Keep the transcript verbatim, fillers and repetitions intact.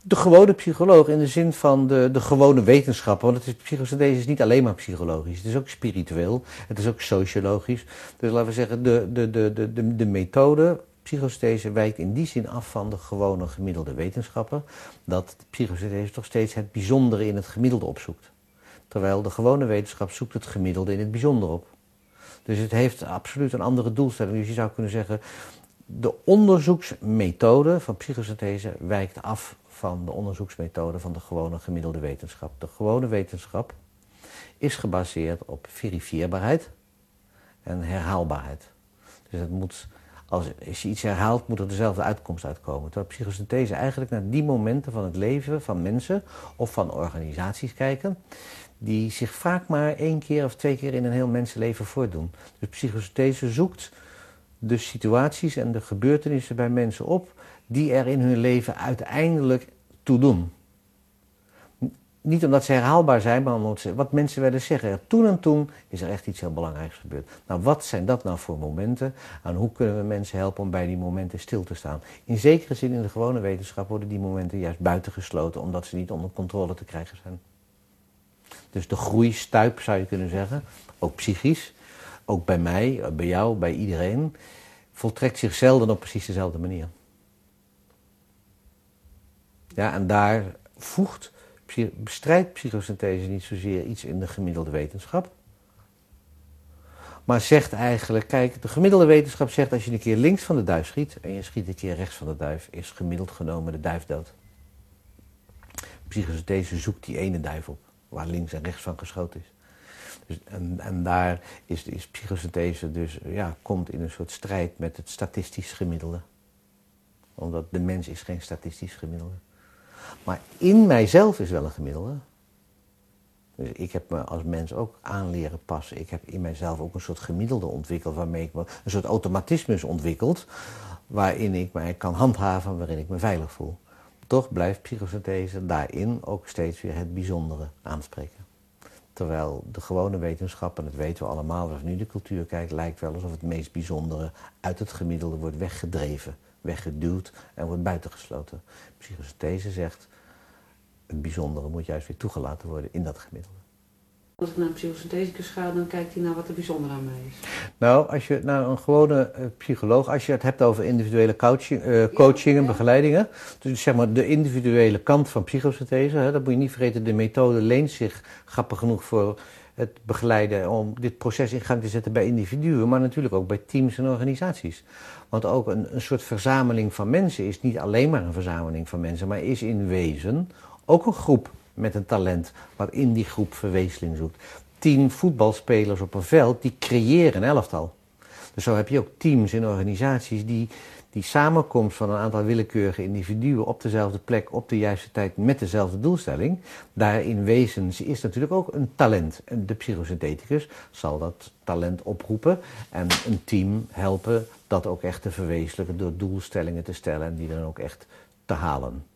De gewone psycholoog in de zin van de, de gewone wetenschapper. Want het is, psychosynthese is niet alleen maar psychologisch. Het is ook spiritueel. Het is ook sociologisch. Dus laten we zeggen, de, de, de, de, de, de methode psychosynthese wijkt in die zin af van de gewone gemiddelde wetenschapper. Dat de psychosynthese toch steeds het bijzondere in het gemiddelde opzoekt. Terwijl de gewone wetenschap zoekt het gemiddelde in het bijzonder op. Dus het heeft absoluut een andere doelstelling. Dus je zou kunnen zeggen, de onderzoeksmethode van psychosynthese wijkt af van de onderzoeksmethode van de gewone gemiddelde wetenschap. De gewone wetenschap is gebaseerd op verifieerbaarheid en herhaalbaarheid. Dus het moet, als, als je iets herhaalt, moet er dezelfde uitkomst uitkomen. Terwijl psychosynthese eigenlijk naar die momenten van het leven van mensen of van organisaties kijken, die zich vaak maar één keer of twee keer in een heel mensenleven voordoen. Dus psychosynthese zoekt de situaties en de gebeurtenissen bij mensen op die er in hun leven uiteindelijk toe doen. Niet omdat ze herhaalbaar zijn, maar omdat ze, wat mensen willen zeggen. Toen en toen is er echt iets heel belangrijks gebeurd. Nou, wat zijn dat nou voor momenten? En hoe kunnen we mensen helpen om bij die momenten stil te staan? In zekere zin in de gewone wetenschap worden die momenten juist buitengesloten, omdat ze niet onder controle te krijgen zijn. Dus de groeistuip zou je kunnen zeggen, ook psychisch, ook bij mij, bij jou, bij iedereen, voltrekt zich zelden op precies dezelfde manier. Ja, en daar voegt, bestrijdt psychosynthese niet zozeer iets in de gemiddelde wetenschap, maar zegt eigenlijk, kijk, de gemiddelde wetenschap zegt als je een keer links van de duif schiet en je schiet een keer rechts van de duif, is gemiddeld genomen de duif dood. Psychosynthese zoekt die ene duif op, waar links en rechts van geschoten is. Dus, en, en daar is, is psychosynthese dus, ja, komt in een soort strijd met het statistisch gemiddelde. Omdat de mens is geen statistisch gemiddelde. Maar in mijzelf is wel een gemiddelde. Dus ik heb me als mens ook aan leren passen. Ik heb in mijzelf ook een soort gemiddelde ontwikkeld, waarmee ik me, een soort automatismus ontwikkeld, waarin ik mij kan handhaven, waarin ik me veilig voel. Toch blijft psychosynthese daarin ook steeds weer het bijzondere aanspreken. Terwijl de gewone wetenschap, en dat weten we allemaal, als we nu de cultuur kijken, lijkt wel alsof het meest bijzondere uit het gemiddelde wordt weggedreven, weggeduwd en wordt buitengesloten. Psychosynthese zegt, het bijzondere moet juist weer toegelaten worden in dat gemiddelde. Als ik naar een psychosynthesicus ga, dan kijkt hij naar wat er bijzonder aan mij is. Nou, als je naar een gewone uh, psycholoog, als je het hebt over individuele coaching, uh, coaching en ja, ja. begeleidingen, dus zeg maar de individuele kant van psychosynthese, hè, dat moet je niet vergeten, de methode leent zich grappig genoeg voor het begeleiden om dit proces in gang te zetten bij individuen, maar natuurlijk ook bij teams en organisaties. Want ook een, een soort verzameling van mensen is niet alleen maar een verzameling van mensen, maar is in wezen ook een groep met een talent, wat in die groep verwezenlijking zoekt. Tien voetbalspelers op een veld, die creëren een elftal. Dus zo heb je ook teams in organisaties die die samenkomst van een aantal willekeurige individuen op dezelfde plek, op de juiste tijd, met dezelfde doelstelling. Daarin wezen is natuurlijk ook een talent. En de psychosyntheticus zal dat talent oproepen en een team helpen dat ook echt te verwezenlijken door doelstellingen te stellen en die dan ook echt te halen.